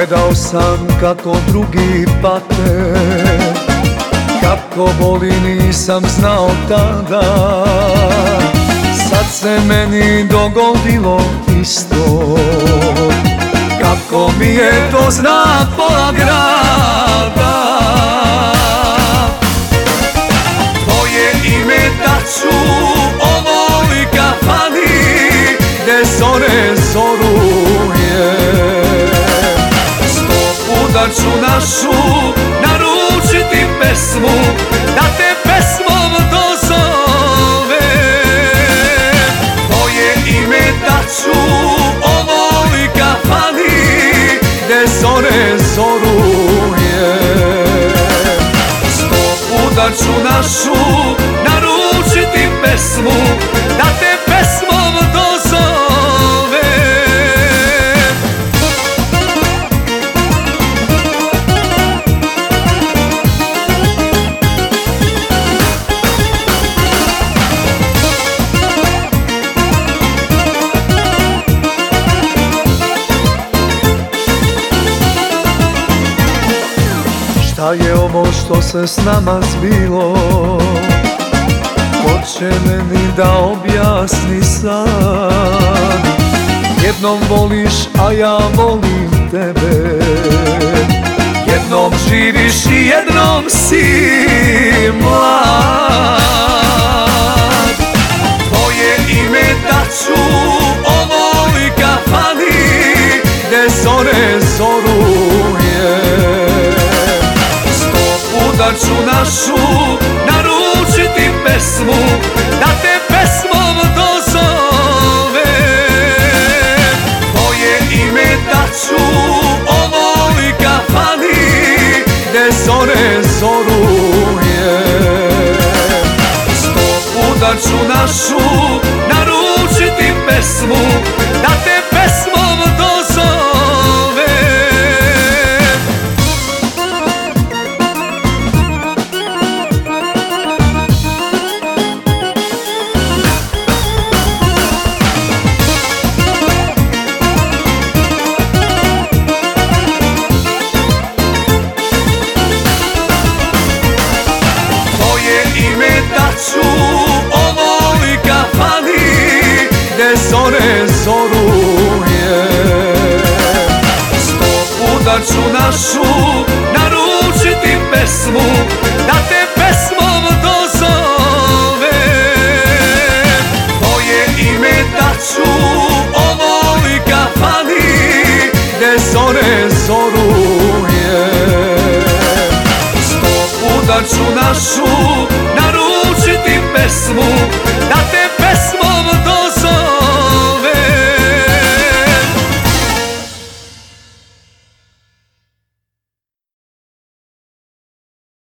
Gledao sam kako drugi pate, kako boli nisam znao tada. Sad se meni dogodilo isto, kako mi je to zna pola grada. Tvoje ime daću ovoj kafani, gde zore zoruje. 100 puta ću našu naručiti pesmu, da te pesmom dozove. Tvoje ime daću ovoj kafani, gde zore zoruje. 100 puta ću našu naručiti pesmu, da te pesmom dozove. Šta je ovo što se s nama zbilo? Ko će meni da objasni sad? Jednom voliš, a ja volim tebe. Jednom živiš i jednom si mlad. Tvoje ime daću ovoj kafani, gde zore zoruje. Da ću našu naručiti pesmu, da te pesmom dozove. Tvoje ime daću ovoj kafani, gde zore zoruje. 100 puta ću našu naručiti pesmu, da te pesmom dozove. Daću ovoj kafani, gde zore zoruje. 100 puta ću našu naručiti pesmu, da te pesmom dozove. Tvoje ime daću ovoj kafani, gde zore zoruje. 100 puta ću našu naručiti pesmu, da te